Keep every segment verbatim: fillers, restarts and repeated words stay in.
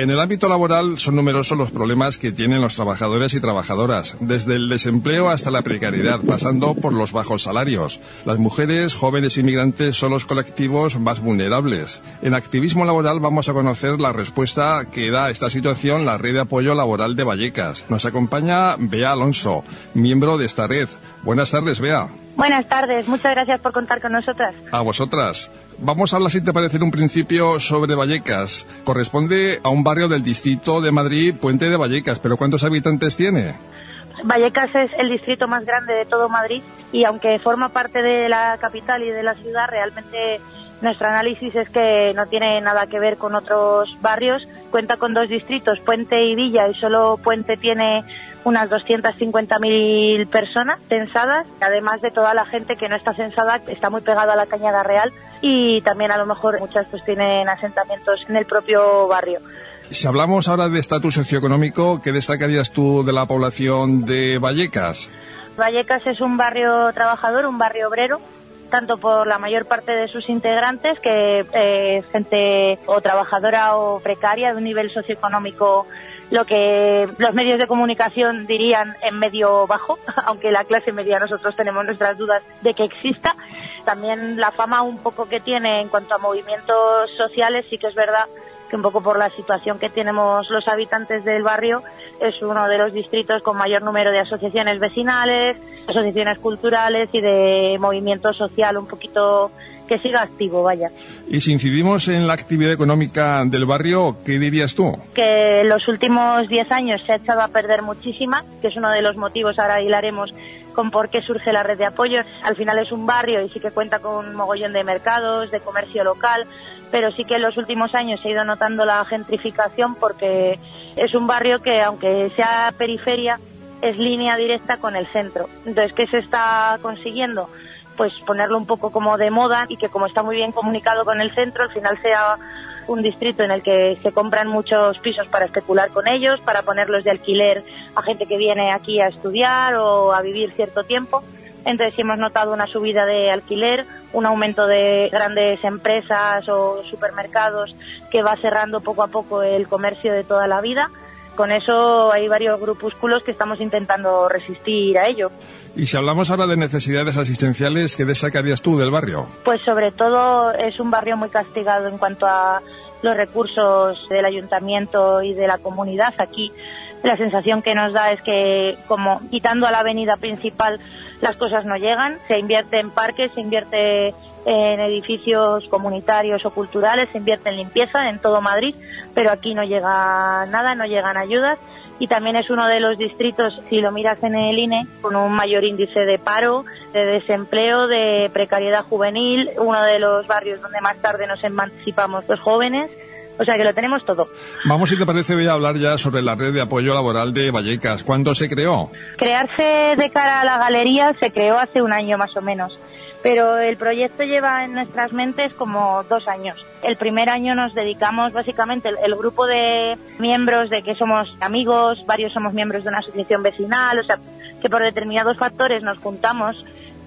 En el ámbito laboral son numerosos los problemas que tienen los trabajadores y trabajadoras, desde el desempleo hasta la precariedad, pasando por los bajos salarios. Las mujeres, jóvenes y migrantes son los colectivos más vulnerables. En Activismo Laboral vamos a conocer la respuesta que da a esta situación la Red de Apoyo Laboral de Vallecas. Nos acompaña Bea Alonso, miembro de esta red. Buenas tardes, Bea. Buenas tardes, muchas gracias por contar con nosotras. A vosotras. Vamos a hablar, si te parece, en un principio sobre Vallecas. Corresponde a un barrio del distrito de Madrid, Puente de Vallecas, pero ¿cuántos habitantes tiene? Vallecas es el distrito más grande de todo Madrid y aunque forma parte de la capital y de la ciudad, realmente nuestro análisis es que no tiene nada que ver con otros barrios. Cuenta con dos distritos, Puente y Villa, y solo Puente tiene unas doscientas cincuenta mil personas censadas, además de toda la gente que no está censada, está muy pegada a la Cañada Real y también a lo mejor muchas pues tienen asentamientos en el propio barrio. Si hablamos ahora de estatus socioeconómico, ¿qué destacarías tú de la población de Vallecas? Vallecas es un barrio trabajador, un barrio obrero, tanto por la mayor parte de sus integrantes, que eh, es gente o trabajadora o precaria de un nivel socioeconómico, lo que los medios de comunicación dirían en medio bajo, aunque la clase media nosotros tenemos nuestras dudas de que exista. También la fama un poco que tiene en cuanto a movimientos sociales, sí que es verdad que un poco por la situación que tenemos los habitantes del barrio, es uno de los distritos con mayor número de asociaciones vecinales, asociaciones culturales y de movimiento social un poquito que siga activo, vaya. Y si incidimos en la actividad económica del barrio, ¿qué dirías tú? Que en los últimos diez años se ha echado a perder muchísima, que es uno de los motivos, ahora hilaremos con por qué surge la red de apoyo. Al final es un barrio y sí que cuenta con un mogollón de mercados, de comercio local, pero sí que en los últimos años se ha ido notando la gentrificación porque es un barrio que, aunque sea periferia, es línea directa con el centro. Entonces, ¿qué se está consiguiendo? Pues ponerlo un poco como de moda y que, como está muy bien comunicado con el centro, al final sea un distrito en el que se compran muchos pisos para especular con ellos, para ponerlos de alquiler a gente que viene aquí a estudiar o a vivir cierto tiempo. Entonces sí hemos notado una subida de alquiler, un aumento de grandes empresas o supermercados que va cerrando poco a poco el comercio de toda la vida. Con eso hay varios grupúsculos que estamos intentando resistir a ello. Y si hablamos ahora de necesidades asistenciales, ¿qué destacarías tú del barrio? Pues sobre todo es un barrio muy castigado en cuanto a los recursos del ayuntamiento y de la comunidad. Aquí la sensación que nos da es que, como quitando a la avenida principal, las cosas no llegan. Se invierte en parques, se invierte en edificios comunitarios o culturales, se invierte en limpieza en todo Madrid, pero aquí no llega nada, no llegan ayudas. Y también es uno de los distritos, si lo miras en el I N E, con un mayor índice de paro, de desempleo, de precariedad juvenil, uno de los barrios donde más tarde nos emancipamos los jóvenes. O sea que lo tenemos todo. Vamos, si te parece, voy a hablar ya sobre la Red de Apoyo Laboral de Vallecas. ¿Cuándo se creó? Crearse de cara a la galería se creó hace un año más o menos, pero el proyecto lleva en nuestras mentes como dos años. El primer año nos dedicamos básicamente, el, el grupo de miembros de que somos amigos, varios somos miembros de una asociación vecinal, o sea, que por determinados factores nos juntamos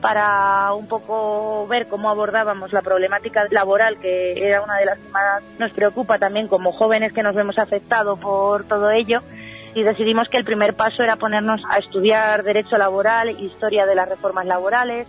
para un poco ver cómo abordábamos la problemática laboral, que era una de las que más nos preocupa también como jóvenes que nos vemos afectados por todo ello, y decidimos que el primer paso era ponernos a estudiar derecho laboral, historia de las reformas laborales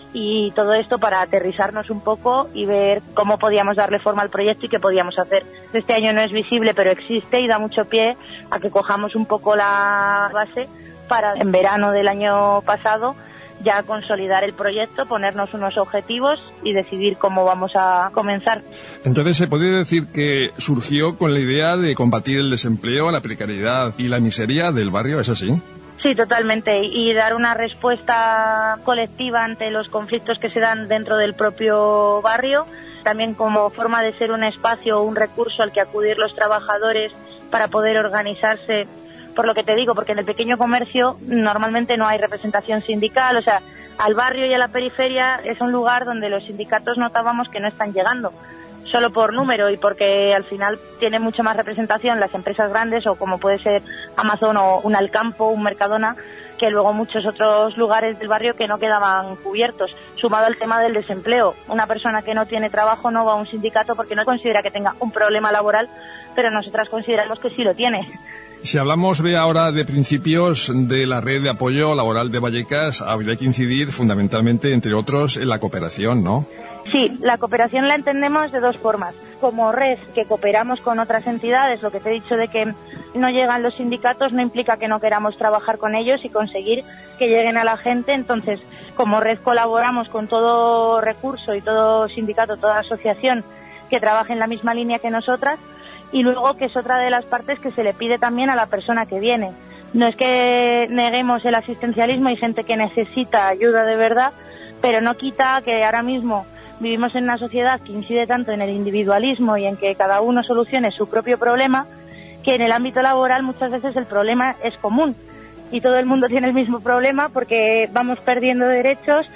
y todo esto para aterrizarnos un poco y ver cómo podíamos darle forma al proyecto y qué podíamos hacer. Este año no es visible, pero existe y da mucho pie a que cojamos un poco la base para en verano del año pasado ya consolidar el proyecto, ponernos unos objetivos y decidir cómo vamos a comenzar. Entonces, ¿se podría decir que surgió con la idea de combatir el desempleo, la precariedad y la miseria del barrio? ¿Es así? Sí, totalmente, y dar una respuesta colectiva ante los conflictos que se dan dentro del propio barrio, también como forma de ser un espacio o un recurso al que acudir los trabajadores para poder organizarse. Por lo que te digo, porque en el pequeño comercio normalmente no hay representación sindical, o sea, al barrio y a la periferia es un lugar donde los sindicatos notábamos que no están llegando, solo por número y porque al final tiene mucho más representación las empresas grandes o como puede ser Amazon o un Alcampo, un Mercadona, que luego muchos otros lugares del barrio que no quedaban cubiertos, sumado al tema del desempleo. Una persona que no tiene trabajo no va a un sindicato porque no considera que tenga un problema laboral, pero nosotras consideramos que sí lo tiene. Si hablamos de ahora de principios de la red de apoyo laboral de Vallecas, habría que incidir fundamentalmente, entre otros, en la cooperación, ¿no? Sí, la cooperación la entendemos de dos formas. Como red, que cooperamos con otras entidades, lo que te he dicho de que no llegan los sindicatos no implica que no queramos trabajar con ellos y conseguir que lleguen a la gente. Entonces, como red colaboramos con todo recurso y todo sindicato, toda asociación que trabaje en la misma línea que nosotras. Y luego, que es otra de las partes que se le pide también a la persona que viene. No es que neguemos el asistencialismo, hay gente que necesita ayuda de verdad, pero no quita que ahora mismo vivimos en una sociedad que incide tanto en el individualismo y en que cada uno solucione su propio problema, que en el ámbito laboral muchas veces el problema es común y todo el mundo tiene el mismo problema porque vamos perdiendo derechos,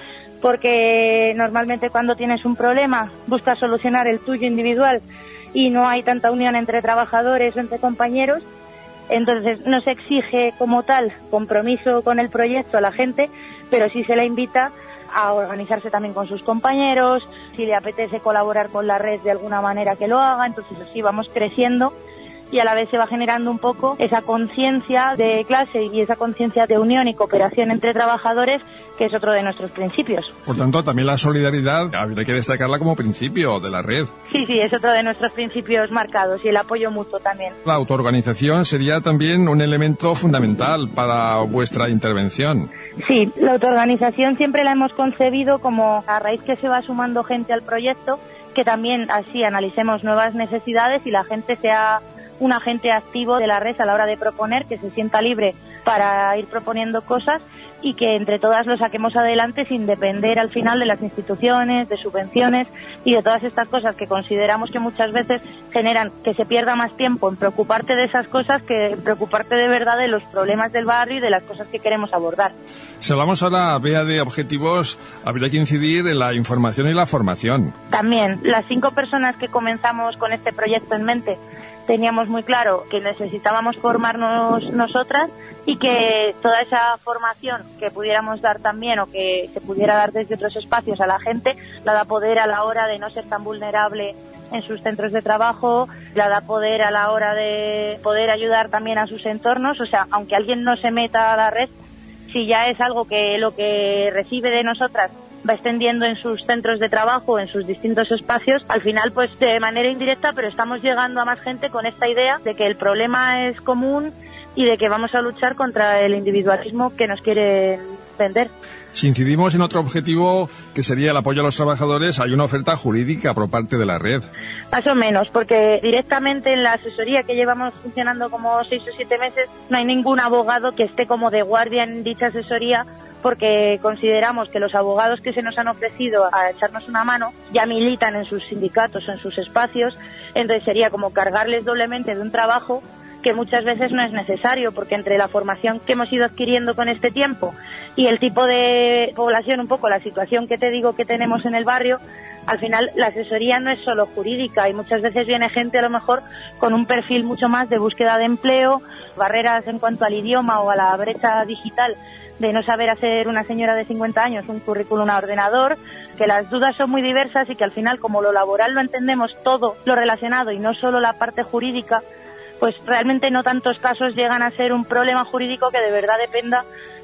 porque normalmente cuando tienes un problema buscas solucionar el tuyo individual y no hay tanta unión entre trabajadores o entre compañeros. Entonces no se exige como tal compromiso con el proyecto a la gente, pero sí se le invita a organizarse también con sus compañeros, si le apetece colaborar con la red de alguna manera que lo haga. Entonces así vamos creciendo y a la vez se va generando un poco esa conciencia de clase y esa conciencia de unión y cooperación entre trabajadores, que es otro de nuestros principios. Por tanto, también la solidaridad habría que destacarla como principio de la red. Sí, sí, es otro de nuestros principios marcados, y el apoyo mutuo también. La autoorganización sería también un elemento fundamental para vuestra intervención. Sí, la autoorganización siempre la hemos concebido como, a raíz que se va sumando gente al proyecto, que también así analicemos nuevas necesidades y la gente sea un agente activo de la red a la hora de proponer, que se sienta libre para ir proponiendo cosas y que entre todas lo saquemos adelante sin depender al final de las instituciones, de subvenciones y de todas estas cosas que consideramos que muchas veces generan que se pierda más tiempo en preocuparte de esas cosas que en preocuparte de verdad de los problemas del barrio y de las cosas que queremos abordar. Si hablamos ahora, Bea, de objetivos, habría que incidir en la información y la formación. También, las cinco personas que comenzamos con este proyecto en mente teníamos muy claro que necesitábamos formarnos nosotras y que toda esa formación que pudiéramos dar también o que se pudiera dar desde otros espacios a la gente, la da poder a la hora de no ser tan vulnerable en sus centros de trabajo, la da poder a la hora de poder ayudar también a sus entornos. O sea, aunque alguien no se meta a la red, si ya es algo que lo que recibe de nosotras va extendiendo en sus centros de trabajo, en sus distintos espacios, al final pues de manera indirecta, pero estamos llegando a más gente con esta idea de que el problema es común y de que vamos a luchar contra el individualismo que nos quieren vender. Si incidimos en otro objetivo, que sería el apoyo a los trabajadores, hay una oferta jurídica por parte de la red. Más o menos, porque directamente en la asesoría que llevamos funcionando como seis o siete meses, no hay ningún abogado que esté como de guardia en dicha asesoría, porque consideramos que los abogados que se nos han ofrecido a echarnos una mano ya militan en sus sindicatos o en sus espacios. Entonces sería como cargarles doblemente de un trabajo que muchas veces no es necesario, porque entre la formación que hemos ido adquiriendo con este tiempo y el tipo de población, un poco la situación que te digo que tenemos en el barrio, al final la asesoría no es solo jurídica y muchas veces viene gente a lo mejor con un perfil mucho más de búsqueda de empleo, barreras en cuanto al idioma o a la brecha digital de no saber hacer una señora de cincuenta años un currículum a ordenador, que las dudas son muy diversas y que al final, como lo laboral lo entendemos todo lo relacionado y no solo la parte jurídica, pues realmente no tantos casos llegan a ser un problema jurídico que de verdad dependa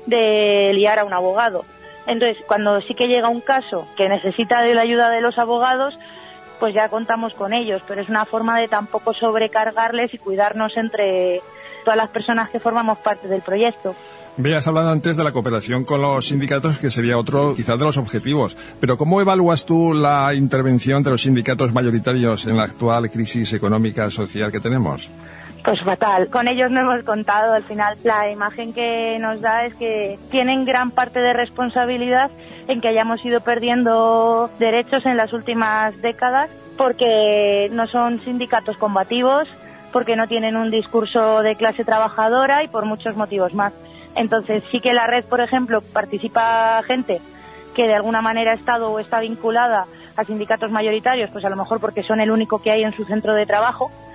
de liar a un abogado. Entonces, cuando sí que llega un caso que necesita de la ayuda de los abogados, pues ya contamos con ellos, pero es una forma de tampoco sobrecargarles y cuidarnos entre todas las personas que formamos parte del proyecto. Bea, has hablado antes de la cooperación con los sindicatos, que sería otro quizás de los objetivos, pero ¿cómo evalúas tú la intervención de los sindicatos mayoritarios en la actual crisis económica social que tenemos? Pues fatal. Con ellos no hemos contado. Al final la imagen que nos da es que tienen gran parte de responsabilidad en que hayamos ido perdiendo derechos en las últimas décadas, porque no son sindicatos combativos, porque no tienen un discurso de clase trabajadora y por muchos motivos más. Entonces sí que la red, por ejemplo, participa gente que de alguna manera ha estado o está vinculada a sindicatos mayoritarios, pues a lo mejor porque son el único que hay en su centro de trabajo,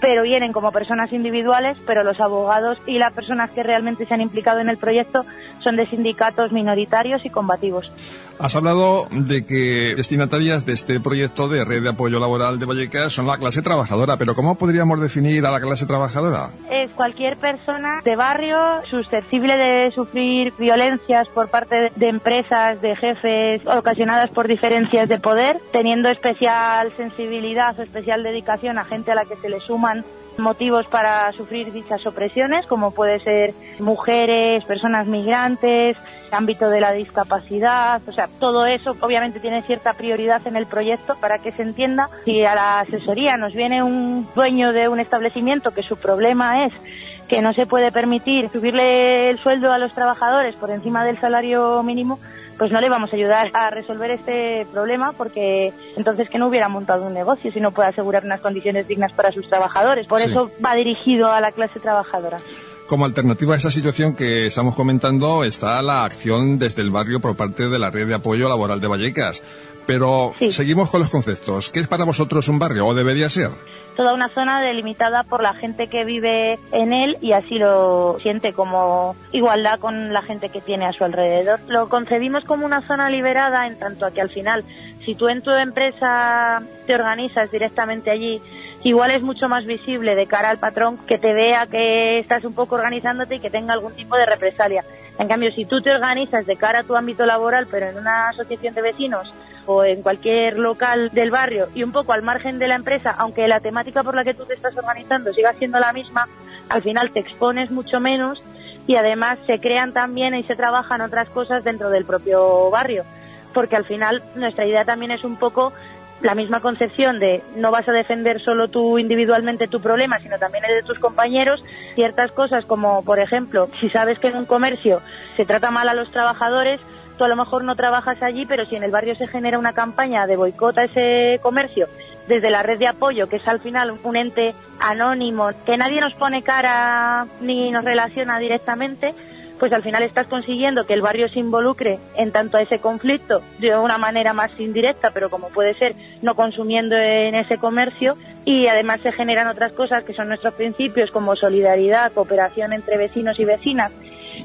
pero vienen como personas individuales, pero los abogados y las personas que realmente se han implicado en el proyecto son de sindicatos minoritarios y combativos. Has hablado de que destinatarias de este proyecto de Red de Apoyo Laboral de Vallecas son la clase trabajadora, pero ¿cómo podríamos definir a la clase trabajadora? Es cualquier persona de barrio susceptible de sufrir violencias por parte de empresas, de jefes, ocasionadas por diferencias de poder, teniendo especial sensibilidad o especial dedicación a gente a la que se le suman motivos para sufrir dichas opresiones, como puede ser mujeres, personas migrantes, ámbito de la discapacidad, o sea, todo eso obviamente tiene cierta prioridad en el proyecto para que se entienda. Si a la asesoría nos viene un dueño de un establecimiento que su problema es que no se puede permitir subirle el sueldo a los trabajadores por encima del salario mínimo, pues no le vamos a ayudar a resolver este problema, porque entonces que no hubiera montado un negocio si no puede asegurar unas condiciones dignas para sus trabajadores. Por sí. Eso va dirigido a la clase trabajadora. Como alternativa a esa situación que estamos comentando está la acción desde el barrio por parte de la Red de Apoyo Laboral de Vallecas. Pero sí. Seguimos con los conceptos. ¿Qué es para vosotros un barrio o debería ser? Toda una zona delimitada por la gente que vive en él y así lo siente como igualdad con la gente que tiene a su alrededor. Lo concebimos como una zona liberada en tanto a que al final, si tú en tu empresa te organizas directamente allí, igual es mucho más visible de cara al patrón que te vea que estás un poco organizándote y que tenga algún tipo de represalia. En cambio, si tú te organizas de cara a tu ámbito laboral, pero en una asociación de vecinos o en cualquier local del barrio y un poco al margen de la empresa, aunque la temática por la que tú te estás organizando siga siendo la misma, al final te expones mucho menos y además se crean también y se trabajan otras cosas dentro del propio barrio, porque al final nuestra idea también es un poco la misma concepción de no vas a defender solo tú individualmente tu problema, sino también el de tus compañeros. Ciertas cosas como, por ejemplo, si sabes que en un comercio se trata mal a los trabajadores, tú a lo mejor no trabajas allí, pero si en el barrio se genera una campaña de boicot a ese comercio, desde la red de apoyo, que es al final un ente anónimo, que nadie nos pone cara ni nos relaciona directamente, pues al final estás consiguiendo que el barrio se involucre en tanto a ese conflicto de una manera más indirecta, pero como puede ser no consumiendo en ese comercio, y además se generan otras cosas que son nuestros principios como solidaridad, cooperación entre vecinos y vecinas,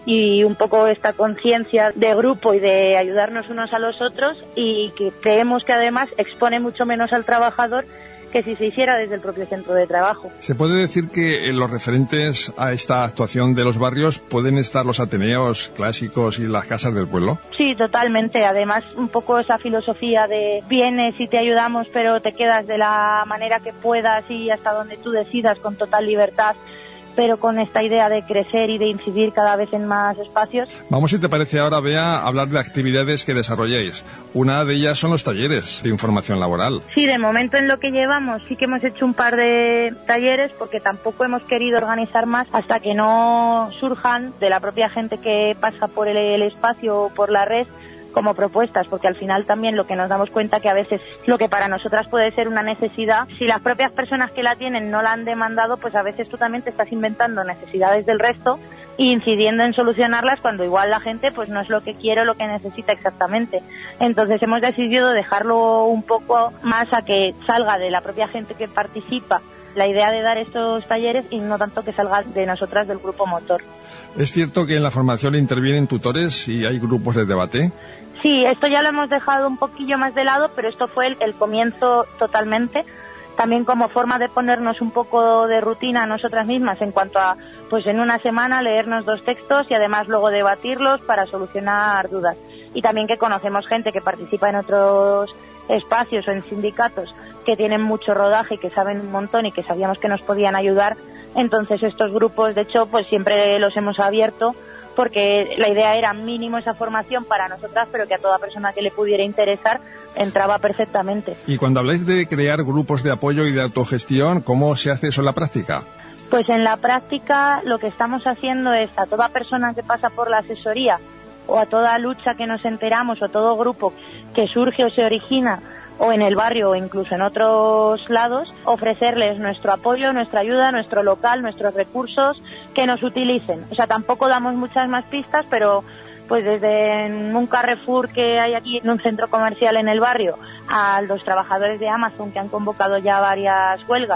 y un poco esta conciencia de grupo y de ayudarnos unos a los otros, y que creemos que además expone mucho menos al trabajador que si se hiciera desde el propio centro de trabajo. ¿Se puede decir que en los referentes a esta actuación de los barrios pueden estar los ateneos clásicos y las casas del pueblo? Sí, totalmente. Además, un poco esa filosofía de vienes y te ayudamos, pero te quedas de la manera que puedas y hasta donde tú decidas con total libertad, pero con esta idea de crecer y de incidir cada vez en más espacios. Vamos, si te parece ahora, Bea, a hablar de actividades que desarrolléis. Una de ellas son los talleres de información laboral. Sí, de momento en lo que llevamos sí que hemos hecho un par de talleres, porque tampoco hemos querido organizar más hasta que no surjan de la propia gente que pasa por el, el espacio o por la red como propuestas, porque al final también lo que nos damos cuenta que a veces lo que para nosotras puede ser una necesidad, si las propias personas que la tienen no la han demandado, pues a veces tú también te estás inventando necesidades del resto e incidiendo en solucionarlas cuando igual la gente pues no es lo que quiere o lo que necesita exactamente. Entonces hemos decidido dejarlo un poco más a que salga de la propia gente que participa la idea de dar estos talleres y no tanto que salga de nosotras del grupo motor. ¿Es cierto que en la formación intervienen tutores y hay grupos de debate? Sí, esto ya lo hemos dejado un poquillo más de lado, pero esto fue el, el comienzo totalmente, también como forma de ponernos un poco de rutina a nosotras mismas en cuanto a, pues en una semana leernos dos textos y además luego debatirlos para solucionar dudas. Y también que conocemos gente que participa en otros espacios o en sindicatos que tienen mucho rodaje y que saben un montón y que sabíamos que nos podían ayudar. Entonces estos grupos, de hecho, pues siempre los hemos abierto, porque la idea era mínimo esa formación para nosotras, pero que a toda persona que le pudiera interesar entraba perfectamente. Y cuando habláis de crear grupos de apoyo y de autogestión, ¿cómo se hace eso en la práctica? Pues en la práctica lo que estamos haciendo es a toda persona que pasa por la asesoría o a toda lucha que nos enteramos o a todo grupo que surge o se origina o en el barrio o incluso en otros lados, ofrecerles nuestro apoyo, nuestra ayuda, nuestro local, nuestros recursos, que nos utilicen. O sea, tampoco damos muchas más pistas, pero pues desde un Carrefour que hay aquí en un centro comercial en el barrio, a los trabajadores de Amazon que han convocado ya varias huelgas,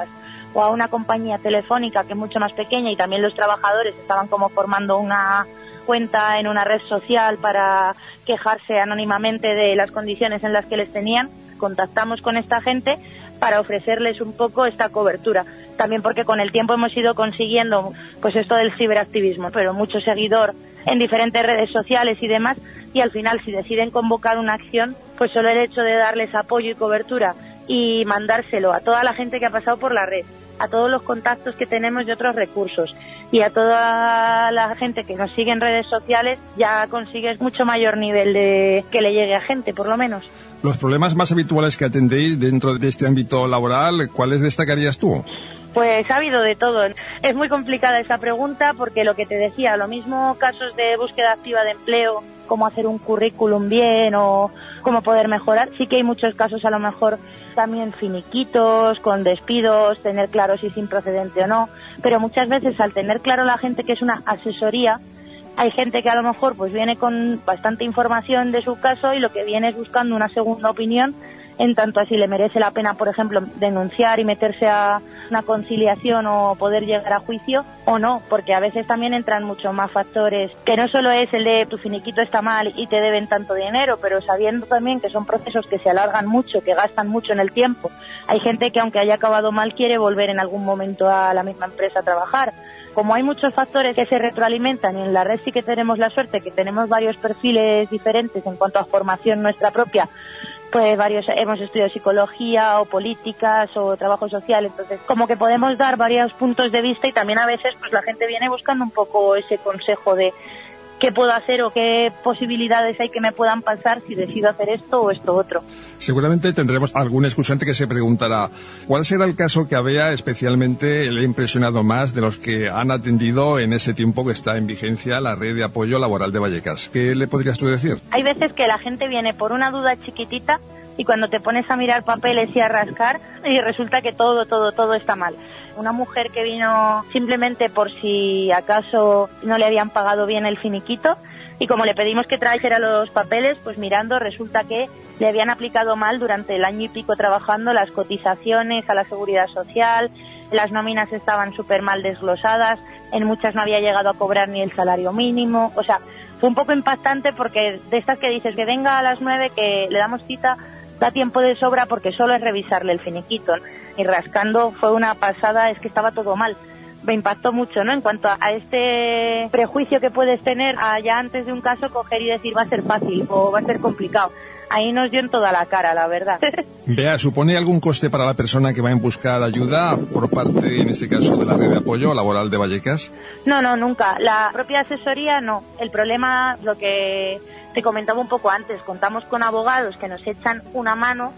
o a una compañía telefónica que es mucho más pequeña y también los trabajadores estaban como formando una cuenta en una red social para quejarse anónimamente de las condiciones en las que les tenían. Contactamos con esta gente para ofrecerles un poco esta cobertura. También porque con el tiempo hemos ido consiguiendo pues esto del ciberactivismo, pero mucho seguidor en diferentes redes sociales y demás, y al final si deciden convocar una acción, pues solo el hecho de darles apoyo y cobertura y mandárselo a toda la gente que ha pasado por la red, a todos los contactos que tenemos de otros recursos y a toda la gente que nos sigue en redes sociales, ya consigues mucho mayor nivel de que le llegue a gente, por lo menos. Los problemas más habituales que atendéis dentro de este ámbito laboral, ¿cuáles destacarías tú? Pues ha habido de todo. Es muy complicada esa pregunta porque lo que te decía, lo mismo casos de búsqueda activa de empleo, cómo hacer un currículum bien o cómo poder mejorar. Sí que hay muchos casos, a lo mejor también finiquitos, con despidos, tener claro si es improcedente o no, pero muchas veces al tener claro la gente que es una asesoría, hay gente que a lo mejor pues viene con bastante información de su caso y lo que viene es buscando una segunda opinión, en tanto así le merece la pena, por ejemplo, denunciar y meterse a una conciliación o poder llegar a juicio o no, porque a veces también entran muchos más factores, que no solo es el de tu finiquito está mal y te deben tanto dinero, pero sabiendo también que son procesos que se alargan mucho, que gastan mucho en el tiempo. Hay gente que aunque haya acabado mal quiere volver en algún momento a la misma empresa a trabajar. Como hay muchos factores que se retroalimentan y en la red sí que tenemos la suerte que tenemos varios perfiles diferentes en cuanto a formación nuestra propia, pues varios hemos estudiado psicología o políticas o trabajo social, entonces como que podemos dar varios puntos de vista y también a veces pues la gente viene buscando un poco ese consejo de qué puedo hacer o qué posibilidades hay que me puedan pasar si decido hacer esto o esto otro. Seguramente tendremos algún escuchante que se preguntará ¿cuál será el caso que a Bea especialmente le ha impresionado más de los que han atendido en ese tiempo que está en vigencia la red de apoyo laboral de Vallecas? ¿Qué le podrías tú decir? Hay veces que la gente viene por una duda chiquitita y cuando te pones a mirar papeles y a rascar y resulta que todo, todo, todo está mal. Una mujer que vino simplemente por si acaso no le habían pagado bien el finiquito y como le pedimos que trajera los papeles, pues mirando resulta que le habían aplicado mal durante el año y pico trabajando las cotizaciones a la seguridad social, las nóminas estaban súper mal desglosadas, en muchas no había llegado a cobrar ni el salario mínimo, o sea, fue un poco impactante porque de estas que dices que venga a las nueve, que le damos cita, da tiempo de sobra porque solo es revisarle el finiquito, ¿no? Y rascando fue una pasada, es que estaba todo mal. Me impactó mucho, ¿no? En cuanto a, a este prejuicio que puedes tener allá antes de un caso, coger y decir va a ser fácil o va a ser complicado. Ahí nos dio en toda la cara, la verdad. Bea, ¿supone algún coste para la persona que va en busca de ayuda por parte, en este caso, de la red de apoyo laboral de Vallecas? No, no, nunca. La propia asesoría, no. El problema, lo que te comentaba un poco antes, contamos con abogados que nos echan una mano,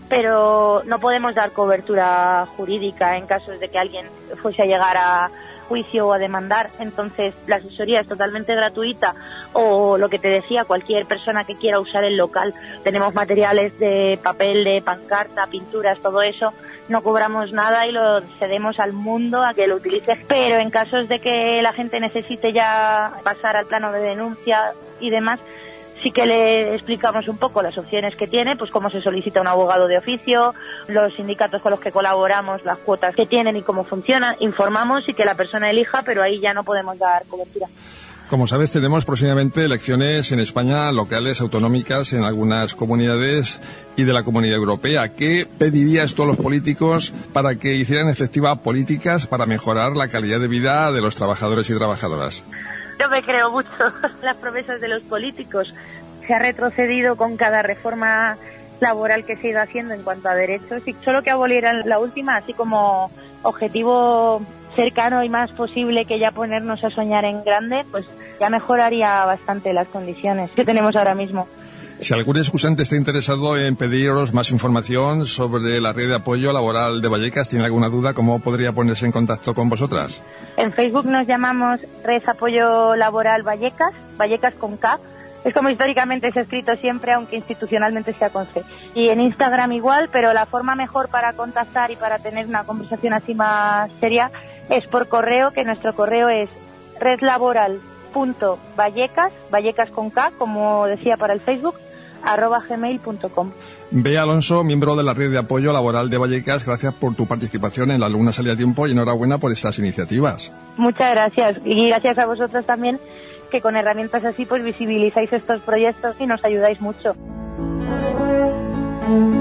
pero no podemos dar cobertura jurídica en casos de que alguien fuese a llegar a juicio o a demandar. Entonces la asesoría es totalmente gratuita o lo que te decía, cualquier persona que quiera usar el local. Tenemos materiales de papel, de pancarta, pinturas, todo eso. No cobramos nada y lo cedemos al mundo a que lo utilice. Pero en casos de que la gente necesite ya pasar al plano de denuncia y demás, sí que le explicamos un poco las opciones que tiene, pues cómo se solicita un abogado de oficio, los sindicatos con los que colaboramos, las cuotas que tienen y cómo funcionan, informamos y que la persona elija, pero ahí ya no podemos dar cobertura. Como sabes, tenemos próximamente elecciones en España, locales, autonómicas, en algunas comunidades y de la Comunidad Europea. ¿Qué pedirías tú a los políticos para que hicieran efectivas políticas para mejorar la calidad de vida de los trabajadores y trabajadoras? Yo me creo mucho en las promesas de los políticos. Se ha retrocedido con cada reforma laboral que se ha ido haciendo en cuanto a derechos y solo que abolieran la última, así como objetivo cercano y más posible que ya ponernos a soñar en grande, pues ya mejoraría bastante las condiciones que tenemos ahora mismo. Si algún escuchante está interesado en pediros más información sobre la red de apoyo laboral de Vallecas, ¿tiene alguna duda? ¿Cómo podría ponerse en contacto con vosotras? En Facebook nos llamamos Red Apoyo Laboral Vallecas, Vallecas con K. Es como históricamente se ha escrito siempre, aunque institucionalmente sea con C. Y en Instagram igual, pero la forma mejor para contactar y para tener una conversación así más seria es por correo, que nuestro correo es redlaboral punto vallecas, Vallecas con K, como decía para el Facebook, arroba gmail punto com. Bea Alonso, miembro de la Red de Apoyo Laboral de Vallecas, gracias por tu participación en La Luna Sale a Tiempo y enhorabuena por estas iniciativas. Muchas gracias, y gracias a vosotros también, que con herramientas así pues visibilizáis estos proyectos y nos ayudáis mucho.